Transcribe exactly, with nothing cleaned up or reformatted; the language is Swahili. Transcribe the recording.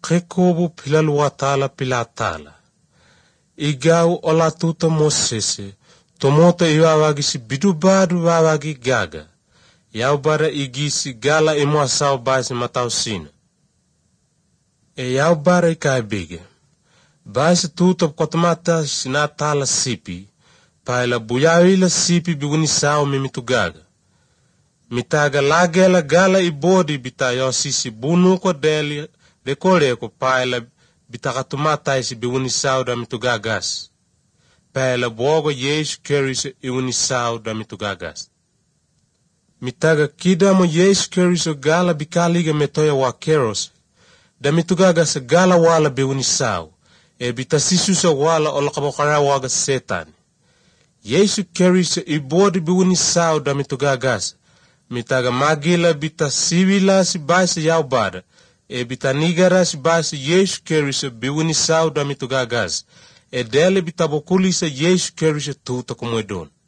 Kekobu pilalua tala pilatala. Igau ola tuta Mosese, tomota iwawagisi bidubadu wawagi gaga. Yaubara igisi gala imua sao basi matau sina. E yaubara ikaibige. Basi tuta kotamata sinatala sipi, paila buyawila sipi biguni sao mimitugaga. Mitaga lagela gala ibodi bita yosisi bunu ko deli dekore ko paila bitakatumata isi biguni sao da mitugagas. Paila bogo Yesu Kristo iuni sao da mitugagas. Mitaga kida mo Yesu Kristo gala bikaliga metoya wa keros, da mitugagas gala wala biguni sao. E bitasisu sa wala olakabokara waga setan. Yesu Kristo ibodi biwini sao da mitugagas. Mitaga magila bitasiwila si basi yaubada. E bitanigara si basi Yesu Kristo biwini sao da mitugagas. E dele bitabokuli sa Yesu Kristo tuta kumwedon.